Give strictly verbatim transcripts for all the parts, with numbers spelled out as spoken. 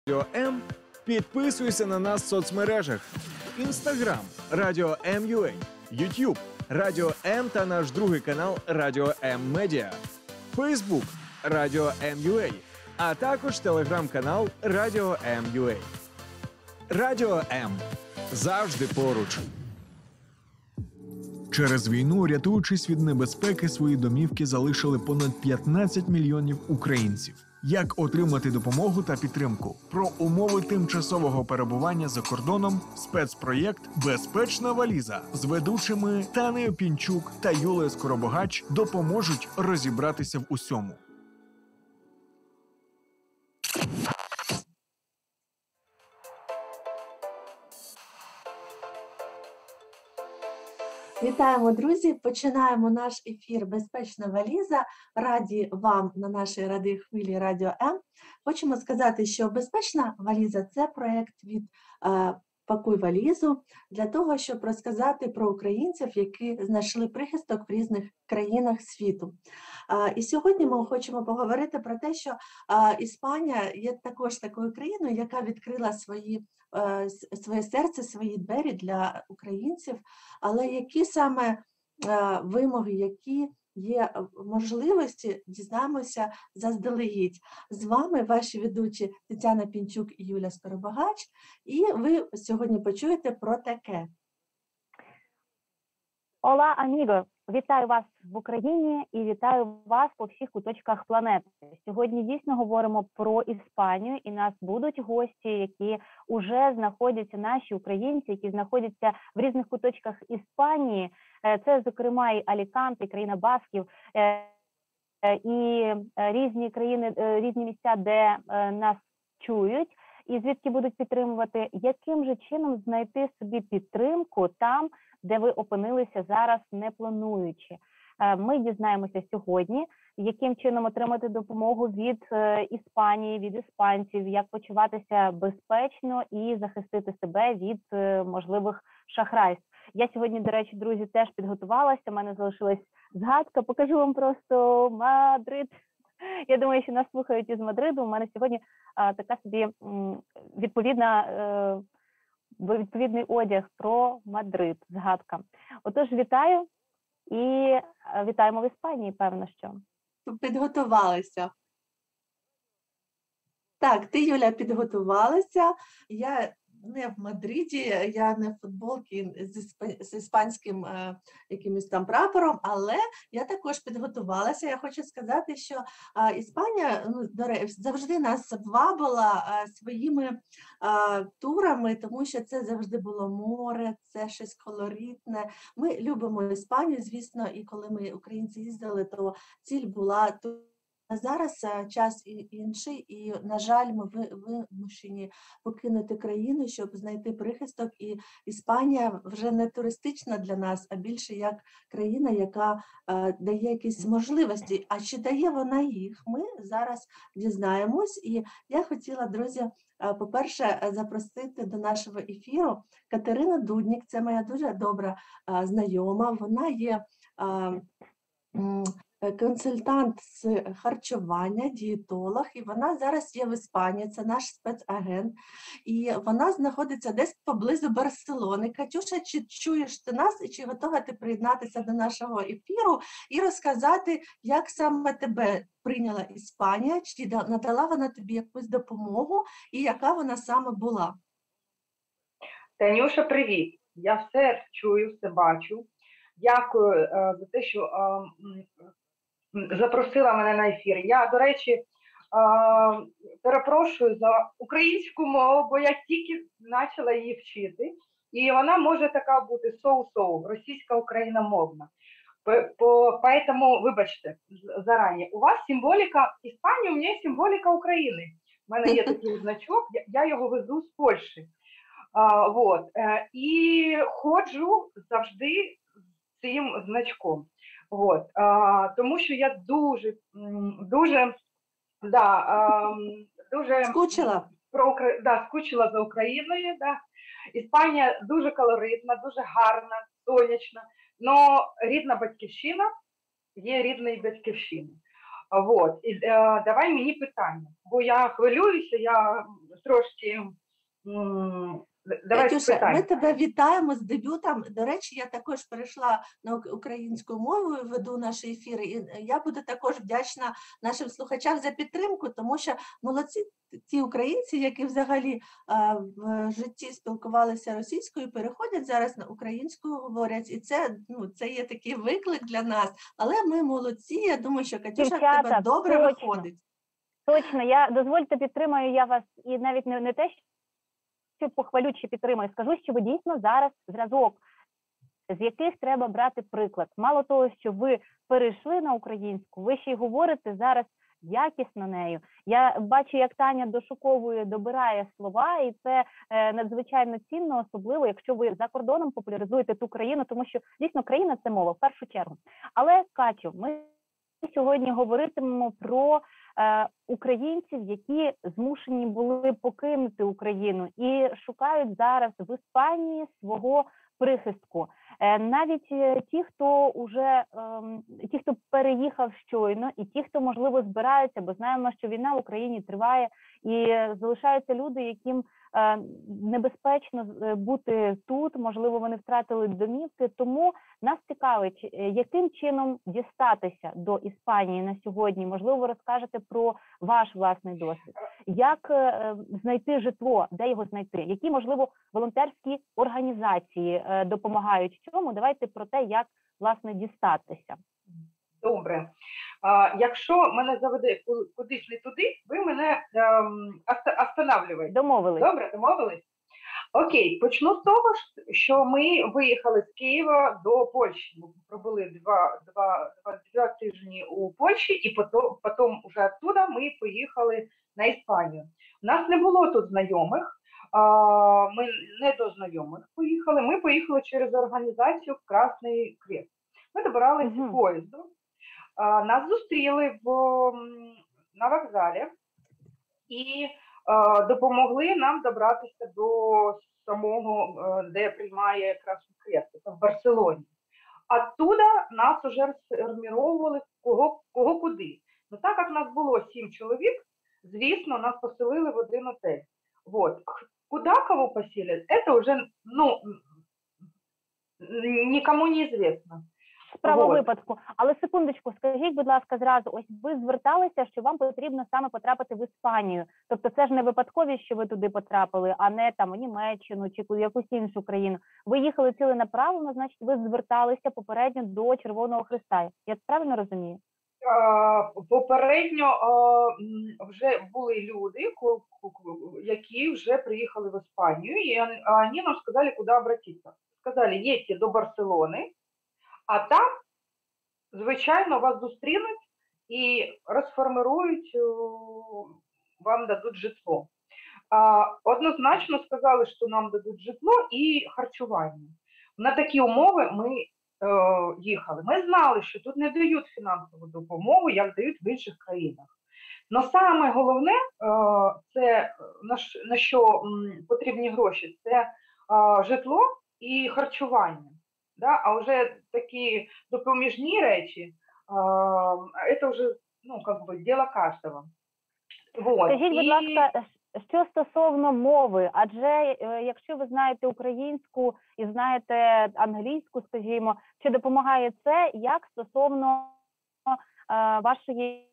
Радіо М, підписуйся на нас в соцмережах: Інстаграм Радіо М.ua, Ютуб Радіо М та наш другий канал Радіо М Медіа, Фейсбук Радіо М.ua, а також телеграм-канал Радіо М.ua. Радіо М. Завжди поруч. Через війну, рятуючись від небезпеки, свої домівки залишили понад п'ятнадцять мільйонів українців. Як отримати допомогу та підтримку? Про умови тимчасового перебування за кордоном спецпроєкт «Безпечна валіза» з ведучими Танею Пінчук та Юлею Скоробогач допоможуть розібратися в усьому. Вітаємо, друзі! Починаємо наш ефір «Безпечна валіза». Раді вам на нашій радіохвилі Радіо М. Хочемо сказати, що «Безпечна валіза» – це проєкт від е, «Пакуй валізу» для того, щоб розказати про українців, які знайшли прихисток в різних країнах світу. Е, і сьогодні ми хочемо поговорити про те, що е, Іспанія є також такою країною, яка відкрила свої своє серце, свої двері для українців, але які саме вимоги, які є можливості, дізнаємося заздалегідь. З вами ваші ведучі Тетяна Пінчук і Юля Скоробогач, і ви сьогодні почуєте про таке. Ола, аміго! Вітаю вас в Україні і вітаю вас по всіх куточках планети. Сьогодні дійсно говоримо про Іспанію, і нас будуть гості, які вже знаходяться, наші українці, які знаходяться в різних куточках Іспанії. Це, зокрема, і Аліканте, і країна Басків, і різні країни, різні місця, де нас чують, і звідки будуть підтримувати. Яким же чином знайти собі підтримку там, де ви опинилися зараз, не плануючи? Ми дізнаємося сьогодні, яким чином отримати допомогу від Іспанії, від іспанців, як почуватися безпечно і захистити себе від можливих шахрайств. Я сьогодні, до речі, друзі, теж підготувалася, у мене залишилась згадка, покажу вам просто Мадрид. Я думаю, що нас слухають із Мадриду. У мене сьогодні а, така собі м, відповідна, е, відповідний одяг про Мадрид, згадка. Отож, вітаю і вітаємо в Іспанії, певно, що. Підготувалися. Так, ти, Юля, підготувалася. Я не в Мадриді, я не в футболці з, ісп... з іспанським е, якимось там прапором, але я також підготувалася. Я хочу сказати, що е, Іспанія, ну, до речі, завжди нас вабила е, своїми е, турами, тому що це завжди було море, це щось колоритне. Ми любимо Іспанію, звісно, і коли ми, українці, їздили, то ціль була тут. А зараз час інший, і, на жаль, ми вимушені покинути країну, щоб знайти прихисток. І Іспанія вже не туристична для нас, а більше як країна, яка е, дає якісь можливості. А чи дає вона їх? Ми зараз дізнаємось. І я хотіла, друзі, е, по-перше, запросити до нашого ефіру Катерину Дуднік. Це моя дуже добра е, знайома. Вона є... Е, консультант з харчування, дієтолог, і вона зараз є в Іспанії, це наш спецагент, і вона знаходиться десь поблизу Барселони. Катюша, чи чуєш ти нас, і чи готова ти приєднатися до нашого ефіру і розказати, як саме тебе прийняла Іспанія, чи надала вона тобі якусь допомогу, і яка вона саме була? Танюша, привіт! Я все чую, все бачу. Дякую е, за те, що е, запросила мене на ефір. Я, до речі, е, перепрошую за українську мову, бо я тільки почала її вчити. І вона може така бути соу-соу, російська україномовна. Поэтому, вибачте, зарані. У вас символіка Іспанії, у мене символіка України. У мене є такий значок, я його везу з Польщі. А, вот. І ходжу завжди з цим значком. Вот. А, тому що я дуже, дуже, да, а, дуже скучила? Про, да, скучила за Україною. Да. Іспанія дуже колоритна, дуже гарна, сонячна, але рідна батьківщина є рідною батьківщиною. А, Вот. І, е, давай мені питання, бо я хвилююся, я трошки... м, Давай з Катюша, ми питань. тебе вітаємо з дебютом. До речі, я також перейшла на ук- українську мову, і веду наші ефіри. І я буду також вдячна нашим слухачам за підтримку, тому що молодці ті українці, які взагалі а, в житті спілкувалися російською, переходять зараз на українську, говорять. І це, ну, це є такий виклик для нас. Але ми молодці. Я думаю, що Катюша в тебе Дівчата, добре точно. виходить. Точно, я дозвольте, підтримаю я вас і навіть не, не те, що похвалю чи підтримую, скажу, що ви дійсно зараз зразок, з яких треба брати приклад. Мало того, що ви перейшли на українську, ви ще й говорите зараз якісно нею. Я бачу, як Таня дошуковує, добирає слова, і це е, надзвичайно цінно, особливо, якщо ви за кордоном популяризуєте ту країну, тому що, дійсно, країна – це мова, в першу чергу. Але, Катю, ми сьогодні говоритимемо про е, українців, які змушені були покинути Україну і шукають зараз в Іспанії свого прихистку. Е, навіть е, ті, хто уже е, ті, хто переїхав щойно, і ті, хто можливо збираються, бо знаємо, що війна в Україні триває, і залишаються люди, яким е, небезпечно е, бути тут, можливо, вони втратили домівки. Тому нас цікавить, е, яким чином дістатися до Іспанії на сьогодні. Можливо, ви розкажете про ваш власний досвід. Як е, знайти житло, де його знайти? Які, можливо, волонтерські організації е, допомагають в цьому? Давайте про те, як, власне, дістатися. Добре. А, якщо мене заведе ку- кудись не туди, ви мене ем, оста- останавливаєте. Домовились? Добре, домовились? Окей, почну з того, ж, що ми виїхали з Києва до Польщі. Ми пробули два, два, два, два тижні у Польщі, і потім, потім вже оттуда ми поїхали на Іспанію. У нас не було тут знайомих, а, ми не до знайомих поїхали, ми поїхали через організацію Красний Крест. Ми добиралися Мгм. поїздом, а, нас зустріли в, м, на вокзалі і е, допомогли нам добратися до самого, е, де приймає Красний Крест, це в Барселоні. Оттуда нас уже розформировували кого, кого куди. Ну так як нас було сім чоловік, звісно, нас поселили в один отель. Вот. Куда кого поселят, это уже, ну, никому не известно. Справа Вот. випадку. Але секундочку, скажіть, будь ласка, зразу, ось ви зверталися, що вам потрібно саме потрапити в Іспанію. Тобто це ж не випадковість, що ви туди потрапили, а не там у Німеччину чи у якусь іншу країну. Ви їхали ціленаправленно, значить, ви зверталися попередньо до Червоного Хреста. Я правильно розумію? А, Попередньо а, м, вже були люди, ку- ку- ку- які вже приїхали в Іспанію, і он- а вони нам сказали, куди обратитися. Сказали, їдьте до Барселони, а там, звичайно, вас зустрінуть і розформирують, о, вам дадуть житло. А, Однозначно сказали, що нам дадуть житло і харчування. На такі умови ми е, їхали. Ми знали, що тут не дають фінансову допомогу, як дають в інших країнах. Но саме головне, е, це на, ш- на що м, потрібні гроші, це е, житло і харчування. Да? А вже такі допоміжні речі, е, це вже, ну, как бы, діло кожного. Вот. Скажіть, будь І- ласка, що стосовно мови, адже е, якщо ви знаєте українську і знаєте англійську, скажімо, чи допомагає це, як стосовно е, вашої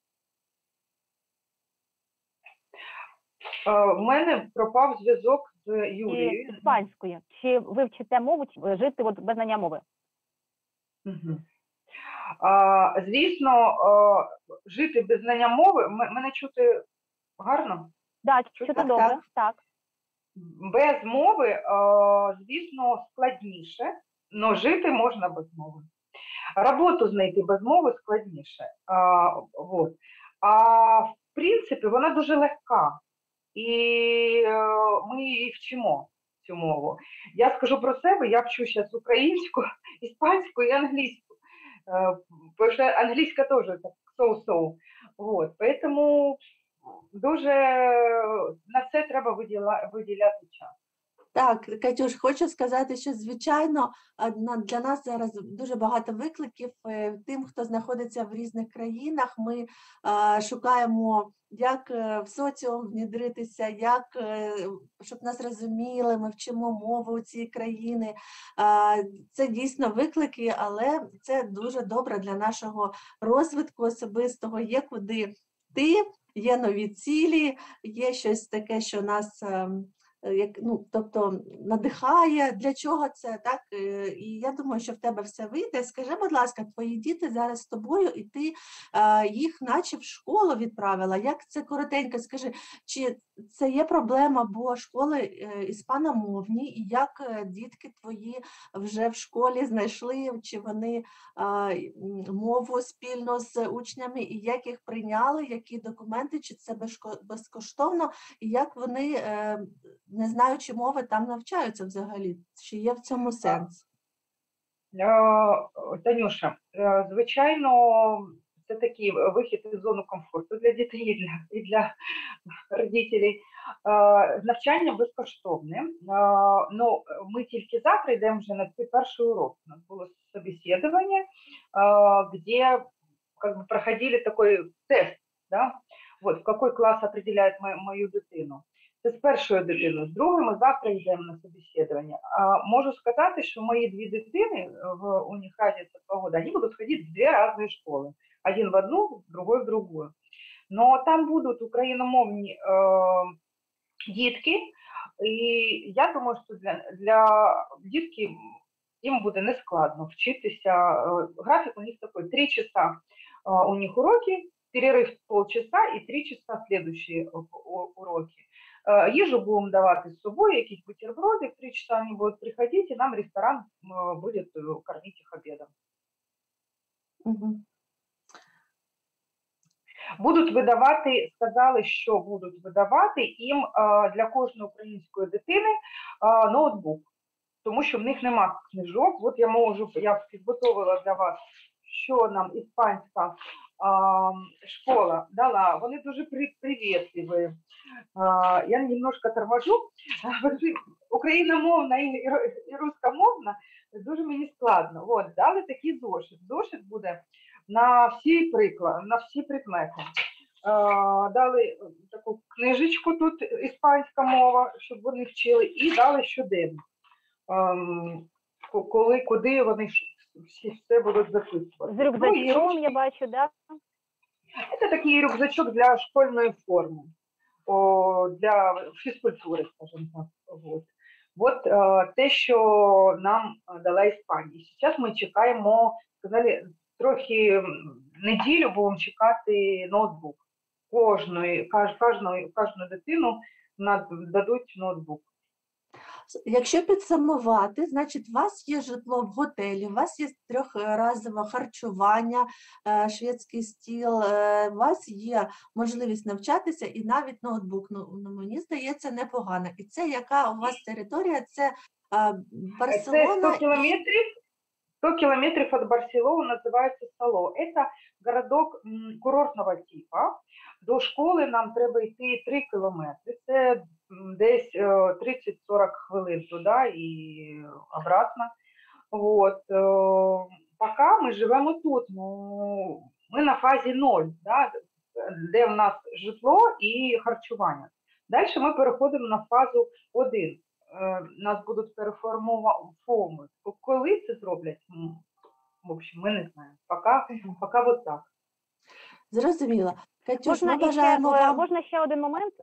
Е, В мене пропав зв'язок з Юлією. іспанської? Чи ви вчите мову, чи жити от без знання мови? Мгм. А, Звісно, е, жити без знання мови, м- мене чути гарно. Так, Чути? чути Так, добре, так. так. Без мови, е, звісно, складніше, але жити можна без мови. Роботу знайти без мови складніше. А, вот. А в принципі, вона дуже легка. І е, ми її вчимо, цю мову. Я скажу про себе, я вчу зараз українську, іспанську і англійську. Е, Бо що англійська теж так so-so. Вот. Поэтому дуже на це треба виділа, виділяти час. Так, Катюш, хочу сказати, що звичайно а, на- для нас зараз дуже багато викликів. е, Тим, хто знаходиться в різних країнах, ми а, шукаємо, як е, в соціум внідритися, як е, щоб нас розуміли, ми вчимо мову цієї країни. А, Це дійсно виклики, але це дуже добре для нашого розвитку особистого. Є куди йти, є нові цілі, є щось таке, що нас. ем, е, як, ну, тобто надихає, для чого це, так? Е, І я думаю, що в тебе все вийде. Скажи, будь ласка, твої діти зараз з тобою, і ти е, їх наче в школу відправила. Як це коротенько, скажи, чи це є проблема, бо школи е, іспаномовні, і як е, дітки твої вже в школі знайшли, чи вони а, м, мову спільно з учнями, і як їх прийняли, які документи, чи це безшко- безкоштовно, і як вони, е, не знаючи мови, там навчаються взагалі? Чи є в цьому сенс? Е, Танюша, е, звичайно, це такий вихід із зони комфорту для дітей і для, і для родителей. Е, Навчання безкоштовне. Е, Ну, ми тільки завтра йдемо вже на цей перший урок. У нас було собеседування, е, де как бы проходили такой тест, да? Вот, в какой клас определяють мою, мою дитину. Це з першою дитиною, з другою ми завтра йдемо на собеседування. А можу сказати, що мої дві дитини, в, у них разница два года, они будут ходить в две разные школы. Один в одну, другой в другую. Но там будуть україномовні э, дітки, і я думаю, що для, для дітки їм буде нескладно вчитися. Э, Графік у них такой, три часа э, у них уроки, перерыв полчаса і три часа следующие уроки. Э, Їжу будемо давати з собою, якісь бутерброди, в три часа вони будуть приходити, і нам ресторан э, буде кормити їх обідом. Угу. Будуть видавати, сказали, що будуть видавати їм а, для кожної української дитини а, ноутбук, тому що в них нема книжок. От я можу, я підготовила для вас, що нам іспанська а, школа дала. Вони дуже при, привітливі. А, я немножко торможу. Україномовна і, і рускомовна дуже мені складно. От, дали такий зошит. Зошит буде на всі приклади, на всі предмети. Uh, дали таку книжечку, тут іспанська мова, щоб вони вчили, і дали щоденник, um, коли, куди вони всі все будуть записувати. З рюкзачком, я бачу, да? Це такий рюкзачок для школьної форми, о, для фізкультури, скажімо так. От. От uh, те, що нам дала Іспанія. Зараз ми чекаємо, сказали, трохи неділю будемо чекати ноутбук. Кожної, кожної, кожну дитину дадуть ноутбук. Якщо підсумувати, значить, у вас є житло в готелі, у вас є трьохразове харчування, е, шведський стіл, е, у вас є можливість навчатися і навіть ноутбук. Ну, ну, мені здається, непогано. І це яка у вас територія? Це е, Барселона? Це сто кілометрів. сто километров от Барселоны, называется Сало. Это городок м, курортного типа. До школи нам треба йти три кілометри. Це м, десь е, тридцять-сорок хвилин туди і обратно. Вот. Е, поки ми живемо тут. Ну, ми на фазі ноль, да, де в нас житло і харчування. Далі ми переходимо на фазу один. Нас будуть переформувати. Коли це зроблять, в общем, ми не знаємо. Поки, поки от так. Зрозуміло. Катюш, Можна, ми бажаємо ще, вам... можна ще один момент?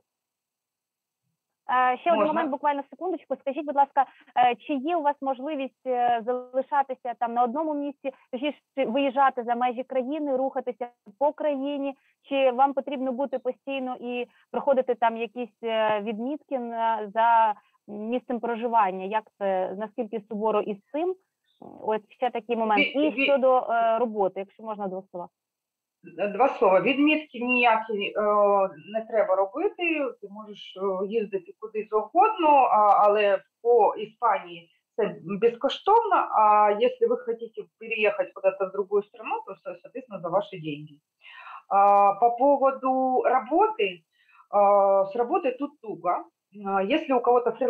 Е, Ще Можна. один момент, буквально секундочку. Скажіть, будь ласка, е, чи є у вас можливість е, залишатися там на одному місці, точніше виїжджати за межі країни, рухатися по країні, чи вам потрібно бути постійно і проходити там якісь е, відмітки на, за місцем проживання? Як це, наскільки суворо із цим? Ось ще такий момент. Ві- І ві- щодо е, роботи, якщо можна два слова. Два слова. Відмітки ніякі е, не треба робити. Ти можеш е, їздити куди завгодно, а, але по Іспанії це безкоштовно. А якщо ви хочете переїхати куда-то в другую страну, то, соответственно, за ваши деньги. А, по поводу работы, а, с работой тут туго. А, Если у кого-то фриланс,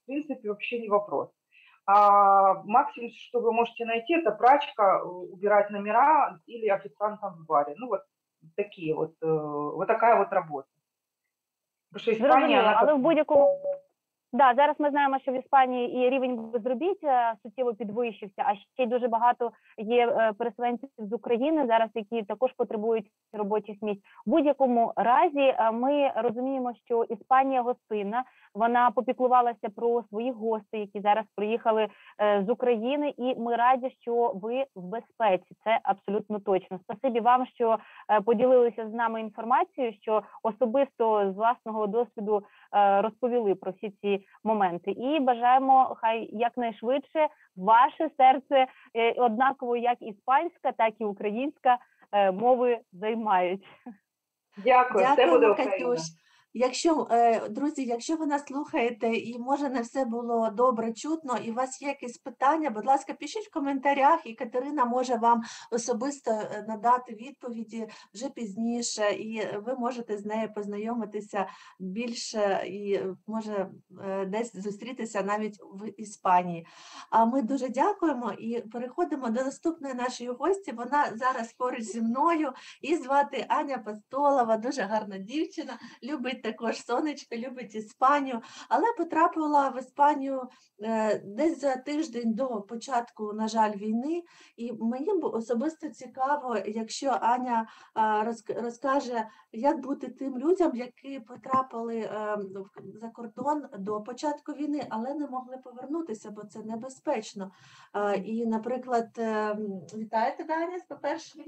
принципе, вообще не вопрос. А максимум, что вы можете найти, это прачка, убирать номера или официантом в баре. Ну, вот такие вот, э, вот такая вот работа. Потому что Испания, Зрозуміло, она але как... в будь-якому да, зараз ми знаємо, що в Іспанії і рівень безробіття суттєво підвищився, а ще й дуже багато є е, переселенців з України зараз, які також потребують робочих місць. В будь-якому разі е, ми розуміємо, що Іспанія гостинна, вона попіклувалася про своїх гостей, які зараз приїхали е, з України, і ми раді, що ви в безпеці. Це абсолютно точно. Спасибі вам, що е, поділилися з нами інформацією, що особисто з власного досвіду е, розповіли про всі ці моменти. І бажаємо, хай якнайшвидше ваше серце е, однаково як іспанська, так і українська е, мови займають. Дякую, все буде Дякуємо, Україна. Катюш. Якщо, е, друзі, якщо ви нас слухаєте і може не все було добре чутно, і у вас є якісь питання, будь ласка, пишіть в коментарях, і Катерина може вам особисто е, надати відповіді вже пізніше, і ви можете з нею познайомитися більше і е, може е, десь зустрітися навіть в Іспанії. А ми дуже дякуємо і переходимо до наступної нашої гості. Вона зараз поруч зі мною, і звати Аня Пастолова, дуже гарна дівчина, любить також сонечко, любить Іспанію, але потрапила в Іспанію е, десь за тиждень до початку, на жаль, війни. І мені б особисто цікаво, якщо Аня е, розк- розкаже, як бути тим людям, які потрапили е, в- за кордон до початку війни, але не могли повернутися, бо це небезпечно. Е, і, наприклад, е, вітаю тебе, Аня, по-перше.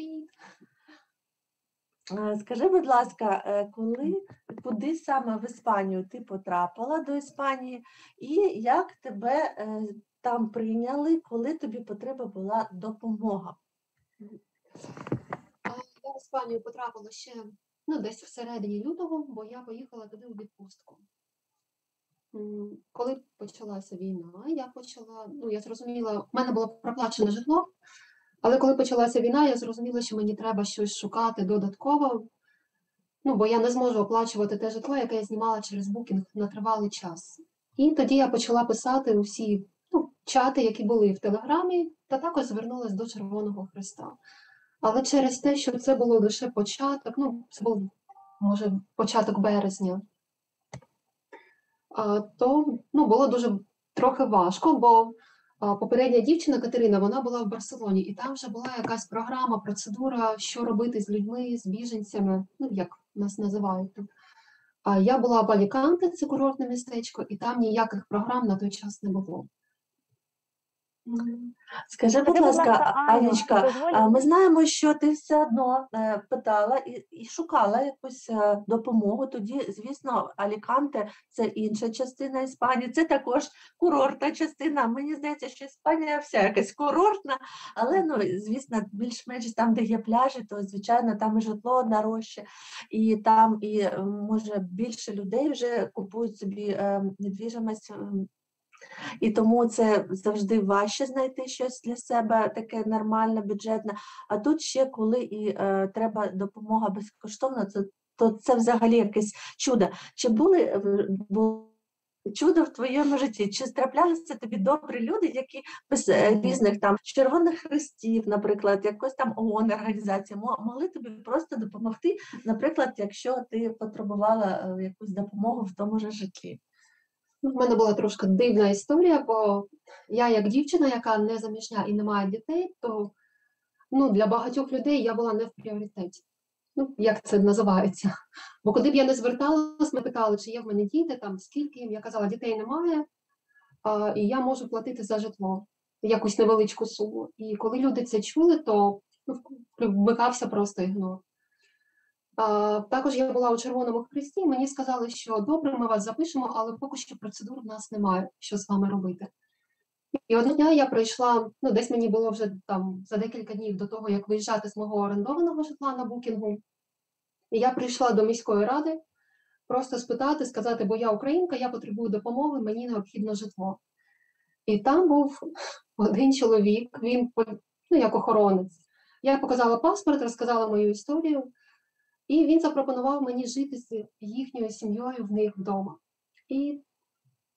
Е, Скажи, будь ласка, е, коли, куди саме в Іспанію ти потрапила до Іспанії, і як тебе е, там прийняли, коли тобі потреба була допомога? А Я в Іспанію потрапила ще ну, десь всередині лютого, бо я поїхала туди у відпустку. М, Коли почалася війна, я почала, ну я зрозуміла, в мене було проплачене житло, але коли почалася війна, я зрозуміла, що мені треба щось шукати додатково, ну бо я не зможу оплачувати те житло, яке я знімала через букінг на тривалий час. І тоді я почала писати у всі ну, чати, які були в Телеграмі, та також звернулася до Червоного Хреста. Але через те, що це було лише початок, ну, це був, може, початок березня, а, то ну, було дуже трохи важко, бо а, попередня дівчина Катерина, вона була в Барселоні, і там вже була якась програма, процедура, що робити з людьми, з біженцями, ну, як нас називають тут. А я була в Аліканте, це курортне містечко, і там ніяких програм на той час не було. Скажи, будь Скажи, будь ласка, ласка, А- Аню, Анічка, дозволь- а ми знаємо, що ти все одно е, питала і, і шукала якусь е, допомогу. Тоді, звісно, Аліканте – це інша частина Іспанії, це також курортна частина. Мені здається, що Іспанія вся якась курортна, але, ну, звісно, більш-менш там, де є пляжі, то, звичайно, там і житло дорожче, і там, і, е, може, більше людей вже купують собі е, недвіжимость. е, І тому це завжди важче знайти щось для себе таке нормальне, бюджетне. А тут ще коли і е, треба допомога безкоштовна, це, то це взагалі якесь чудо. Чи були е, бу- чудо в твоєму житті? Чи траплялися тобі добрі люди, які без е, різних там Червоних Хрестів, наприклад, якось там ООН організація, мо- могли тобі просто допомогти, наприклад, якщо ти потребувала е, якусь допомогу в тому ж житті? У мене була трошки дивна історія, бо я як дівчина, яка не заміжня і не має дітей, то ну, для багатьох людей я була не в пріоритеті. Ну, як це називається. Бо куди б я не зверталась, ми питали, чи є в мене діти, там, скільки їм. Я казала, дітей немає, а, і я можу платити за житло якусь невеличку суму. І коли люди це чули, то ну, вмикався просто ігнор. А, також я була у Червоному Хресті, і мені сказали, що добре, ми вас запишемо, але поки що процедур в нас немає, що з вами робити. І одного дня я прийшла, ну десь мені було вже там за декілька днів до того, як виїжджати з мого орендованого житла на букінгу. І я прийшла до міської ради просто спитати, сказати, бо я українка, я потребую допомоги, мені необхідно житло. І там був один чоловік, він ну, як охоронець. Я показала паспорт, розказала мою історію. І він запропонував мені жити з їхньою сім'єю в них вдома. І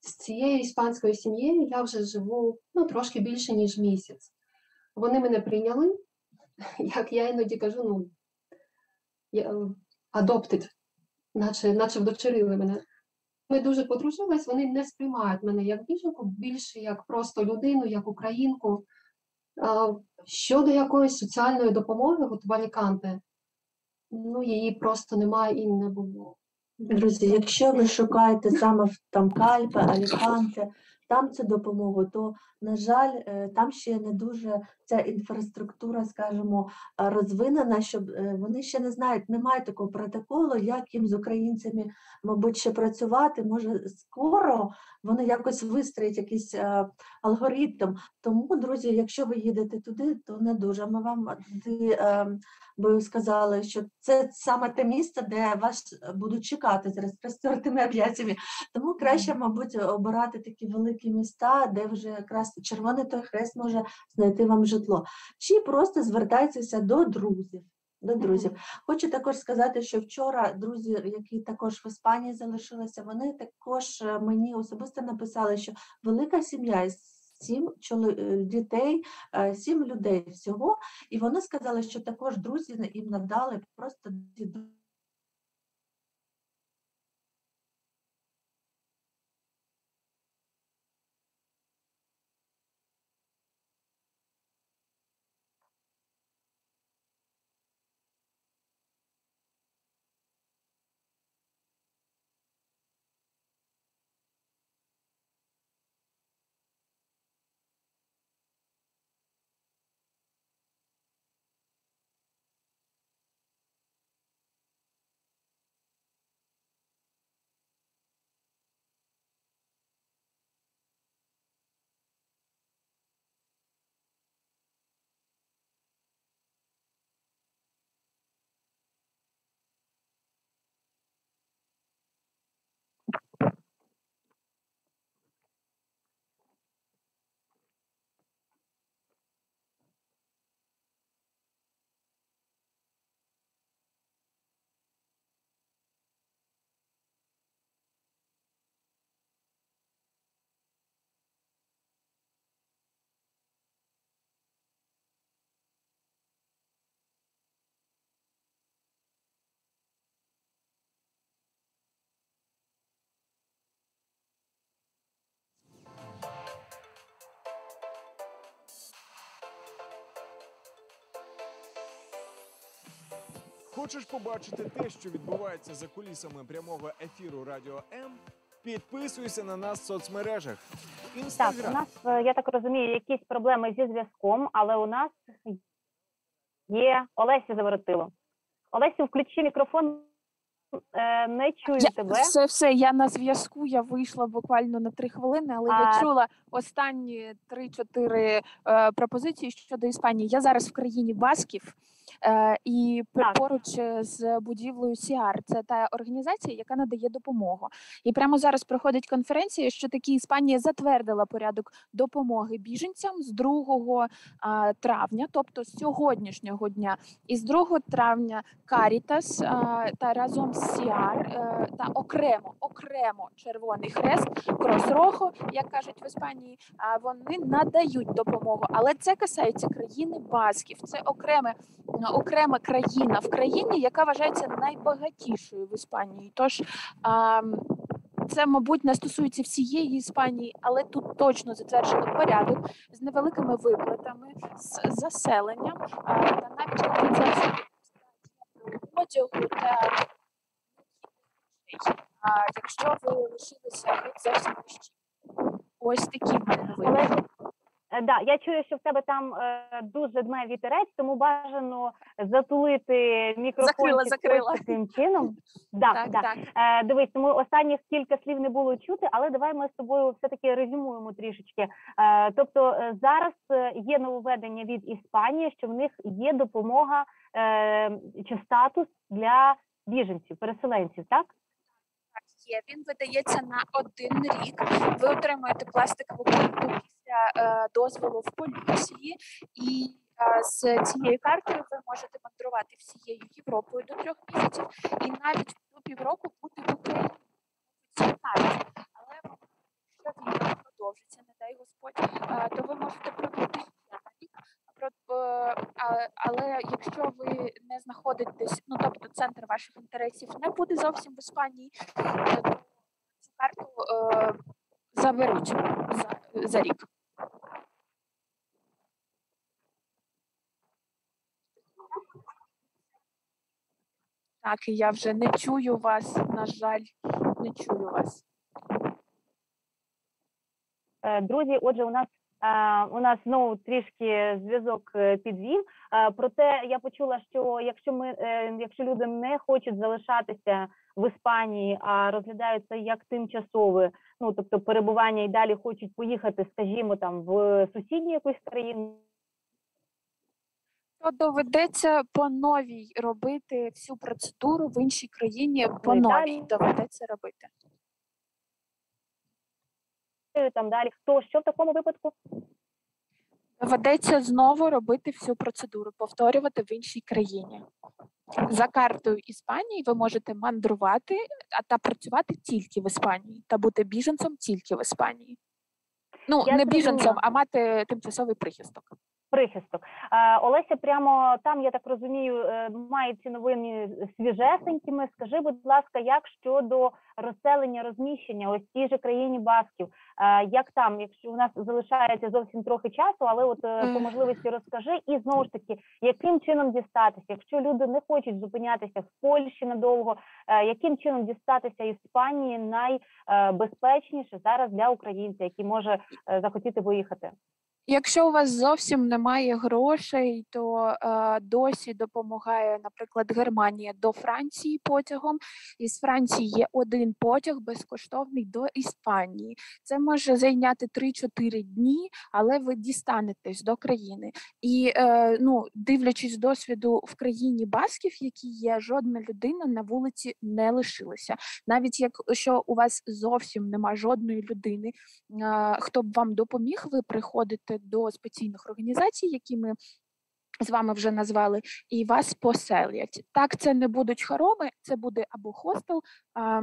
з цією іспанською сім'єю я вже живу ну, трошки більше, ніж місяць. Вони мене прийняли, як я іноді кажу, ну, я, adopted, наче, наче вдочерили мене. Ми дуже подружились, вони не сприймають мене як біженку, більше як просто людину, як українку. А, щодо якоїсь соціальної допомоги, от в Аліканте, ну, її просто немає і не було. Друзі, якщо ви шукаєте саме в там Кальпе, Аліканте, там цю допомогу, то, на жаль, е, там ще не дуже ця інфраструктура, скажімо, е, розвинена, щоб е, вони ще не знають, немає такого протоколу, як їм з українцями, мабуть, ще працювати. Може, скоро вони якось вистроять якийсь е, алгоритм. Тому, друзі, якщо ви їдете туди, то не дуже. Ми вам туди, е, би сказали, що це саме те місце, де вас будуть чекати з розпростертими об'яттями. Тому краще, мабуть, обирати такі великі міста, де вже якраз Червоний той Хрест може знайти вам житло. Чи просто звертайтеся до друзів. До друзів. Хочу також сказати, що вчора друзі, які також в Іспанії залишилися, вони також е, мені особисто написали, що велика сім'я із сім чоли... е, дітей, е, сім людей всього, і вони сказали, що також друзі їм надали просто ді- Хочеш побачити те, що відбувається за кулісами прямого ефіру Радіо М? Підписуйся на нас в соцмережах. Так, у Інстаграм. нас, е, я так розумію, якісь проблеми зі зв'язком, але у нас є Олеся Заворотило. Олесю, включи мікрофон, е, не чую Я, тебе. все, все, я на зв'язку, я вийшла буквально на три хвилини, але А- я чула останні три-чотири е, пропозиції щодо Іспанії. Я зараз в країні Басків, е, і пр- Так. поруч е, з будівлею Сіар. Це та організація, яка надає допомогу. І прямо зараз проходить конференція, що таки Іспанія затвердила порядок допомоги біженцям з другого а, травня, тобто з сьогоднішнього дня. І з другого травня Карітас а, та разом з Сіар е, та окремо, окремо Червоний Хрест, Крос-Рохо, як кажуть в Іспанії, а, вони надають допомогу. Але це касається країни Басків. Це окреме, окрема країна в країні, яка вважається найбагатішою в Іспанії. Тож а, це, мабуть, не стосується всієї Іспанії, але тут точно затверджено порядок з невеликими виплатами, з заселенням а, та навіть компенсацією одягу та речей, а, якщо ви лишилися геть зовсім без чим. Ось такі в мене новини. Олеся, е, да, я чую, що в тебе там е, дуже дме вітерець, тому бажано затулити мікрофон Закрила, закрила. таким чином. Да, Так, да. так. Е, дивись, тому останніх кілька слів не було чути, але давай ми з тобою все-таки резюмуємо трішечки. Е, тобто е, зараз е, є нововведення від Іспанії, що в них є допомога е, чи статус для біженців, переселенців, так? Так, є. Він видається на один рік. Ви отримуєте пластикову карту після е, дозволу в поліції, і е, з цією картою ви можете мандрувати всією Європою до трьох місяців, і навіть до півроку бути в Україні. Це навіть. Але приходь, е, то ви можете продати рік. Про- е, а- Але якщо ви не знаходитесь, ну тобто центр ваших інтересів не буде зовсім в Іспанії, е, то цю карту е, заберуть за, за рік. Так, і я вже не чую вас, на жаль, не чую вас. Е, Друзі, отже, у нас е, у нас знову трішки зв'язок е, підвів. Е, Проте я почула, що якщо ми, е, якщо люди не хочуть залишатися в Іспанії, а розглядаються як тимчасове, ну тобто перебування і далі хочуть поїхати, скажімо, там в сусідню якусь країну. То доведеться по новій робити всю процедуру в іншій країні, по новій Італії. доведеться робити. Там далі. То що в такому випадку? Доведеться знову робити всю процедуру, повторювати в іншій країні. За картою Іспанії ви можете мандрувати а та працювати тільки в Іспанії, та бути біженцем тільки в Іспанії. Ну, Я не біженцем, зрозуміла. а мати тимчасовий прихисток. Прихисток. Е, Олеся, прямо там, я так розумію, е, має ці новини свіжесенькими. Скажи, будь ласка, як щодо розселення, розміщення ось в тій же країні Басків? Е, Як там, якщо у нас залишається зовсім трохи часу, але от е, по можливості розкажи. І знову ж таки, яким чином дістатися? Якщо люди не хочуть зупинятися в Польщі надовго, е, яким чином дістатися Іспанії найбезпечніше зараз для українця, який може е, захотіти виїхати? Якщо у вас зовсім немає грошей, то е, досі допомагає, наприклад, Германія до Франції потягом. Із Франції є один потяг безкоштовний до Іспанії. Це може зайняти три-чотири дні, але ви дістанетесь до країни. І, е, ну, дивлячись з досвіду в країні Басків, які є, жодна людина на вулиці не лишилася. Навіть якщо у вас зовсім нема жодної людини, е, хто б вам допоміг, ви приходите до спеційних організацій, які ми з вами вже назвали, і вас поселять. Так, це не будуть хороми, це буде або хостел, а,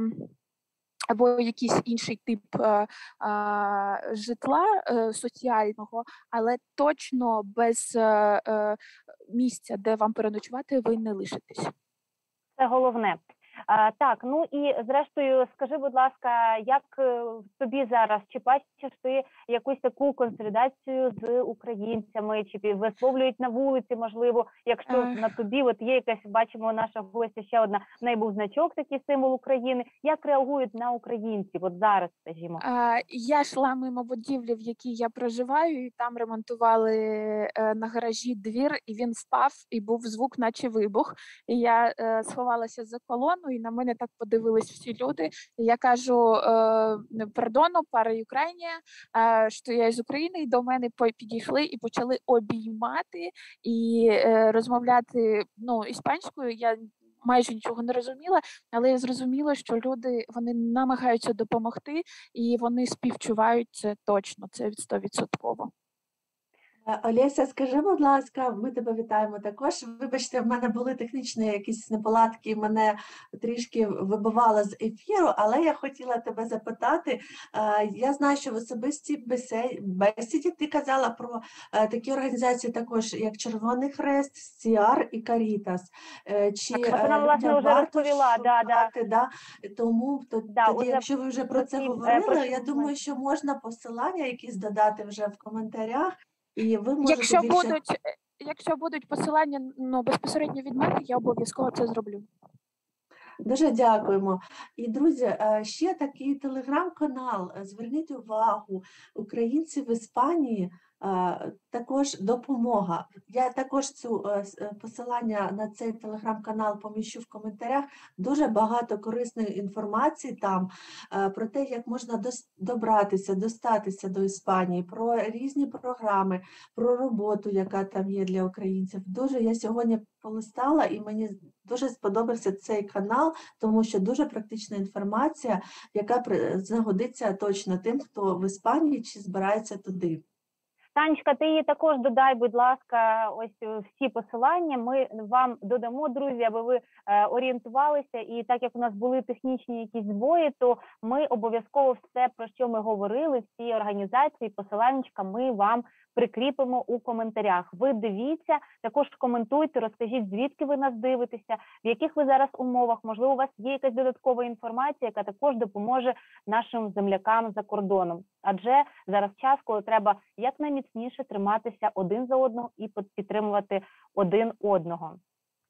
або якийсь інший тип а, а, житла а, соціального, але точно без а, а, місця, де вам переночувати, ви не лишитесь. Це головне. А, так, ну і зрештою, скажи, будь ласка, як е, тобі зараз, чи бачиш ти якусь таку консолідацію з українцями, чи пі- висловлюють на вулиці, можливо, якщо Е. на тобі от є якась, бачимо, наша гостя ще одна, в неї був значок, такий символ України, як реагують на українців, от зараз, скажімо? А, Я йшла мимо будівлі, в якій я проживаю, і там ремонтували е, на гаражі двір, і він впав, і був звук, наче вибух. І я е, сховалася за колону, і на мене так подивились всі люди. І я кажу, е, пардону, пара Україні, е, що я з України, і до мене по- підійшли і почали обіймати і е, розмовляти, ну, іспанською. Я майже нічого не розуміла, але я зрозуміла, що люди, вони намагаються допомогти, і вони співчувають це точно, це від сто відсотків. Е, Олеся, скажи, будь ласка, ми тебе вітаємо також. Вибачте, в мене були технічні якісь неполадки, мене трішки вибивало з ефіру, але я хотіла тебе запитати. е, Я знаю, що в особистій бесе- бесіді ти казала про е, такі організації також, як Червоний Хрест, Сіар і Карітас. Е, Чи Так, от вона, е, власне, людям вже варто розповіла, да, да. шукати, да? Тому то- Да, тоді, оце якщо ви вже про про це ці, е, говорили, про ці я думаю, моменти. що можна посилання якісь додати вже в коментарях, і ви можете Якщо більше... будуть, е, якщо будуть посилання, ну, безпосередньо від мене, я обов'язково це зроблю. Дуже дякуємо. І, друзі, е, ще такий телеграм-канал. е, Зверніть увагу, українці в Іспанії е, також допомога. Я також цю е, с- е, посилання на цей телеграм-канал поміщу в коментарях. Дуже багато корисної інформації там е, про те, як можна дос- добратися, достатися до Іспанії, про різні програми, про роботу, яка там є для українців. Дуже я сьогодні полистала, і мені дуже сподобався цей канал, тому що дуже практична інформація, яка при- знагодиться точно тим, хто в Іспанії чи збирається туди. Танечка, ти її також додай, будь ласка, ось е, всі посилання. Ми вам додамо, друзі, аби ви е, орієнтувалися. І так як у нас були технічні якісь збої, то ми обов'язково все, про що ми говорили, всі організації, посиланнячка, ми вам прикріпимо у коментарях. Ви дивіться, також коментуйте, розкажіть, звідки ви нас дивитеся, в яких ви зараз умовах. Можливо, у вас є якась додаткова інформація, яка також допоможе нашим землякам за кордоном. Адже зараз час, коли треба якнайміцніше триматися один за одного і підтримувати один одного.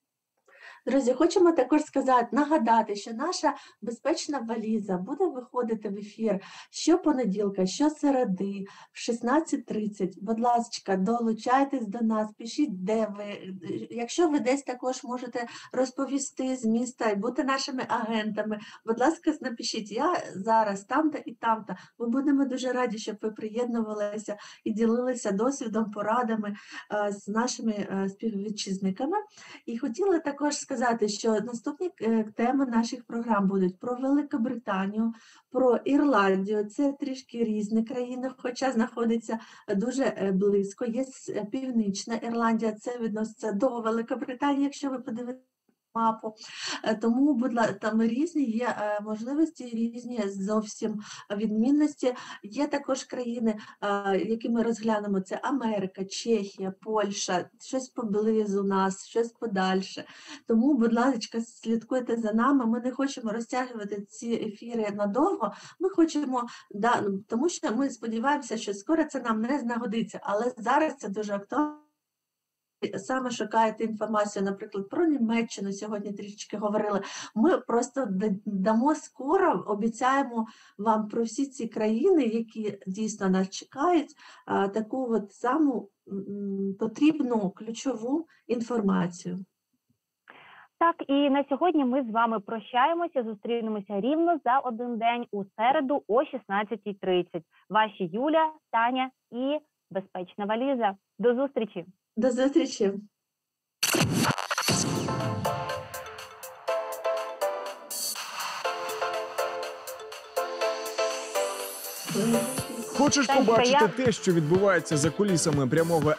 Друзі, хочемо також сказати, нагадати, що наша безпечна валіза буде виходити в ефір щопонеділка, щосереди, в шістнадцять тридцять. Будь ласка, долучайтесь до нас, пишіть, де ви. Якщо ви десь також можете розповісти з міста і бути нашими агентами, будь ласка, напишіть, я зараз там-то і там-то. Ми будемо дуже раді, щоб ви приєднувалися і ділилися досвідом, порадами е, з нашими е, співвітчизниками. І хотіла також сказати, що наступні е, теми наших програм будуть про Великобританію, про Ірландію. Це трішки різні країни, хоча знаходиться дуже е, близько. Є с- Північна Ірландія, це відноситься до Великобританії, якщо ви подивитесь мапу. Е, Тому, будь ласка, там різні є е, можливості, різні зовсім відмінності. Є також країни, е, які ми розглянемо, це Америка, Чехія, Польща, щось поблизу нас, щось подальше. Тому, будь ласка, слідкуйте за нами. Ми не хочемо розтягувати ці ефіри надовго. Ми хочемо, да, тому що ми сподіваємося, що скоро це нам не знагодиться, але зараз це дуже актуально. Саме шукаєте інформацію, наприклад, про Німеччину, сьогодні трішечки говорили. Ми просто да- дамо скоро, обіцяємо вам про всі ці країни, які дійсно нас чекають, а, таку от саму м, потрібну ключову інформацію. Так, і на сьогодні ми з вами прощаємося, зустрінемося рівно за один день у середу о шістнадцятій тридцять. Ваші Юля, Таня і безпечна валіза. До зустрічі! До зустрічі! Хочеш Танечка, побачити я- те, що відбувається за кулісами прямого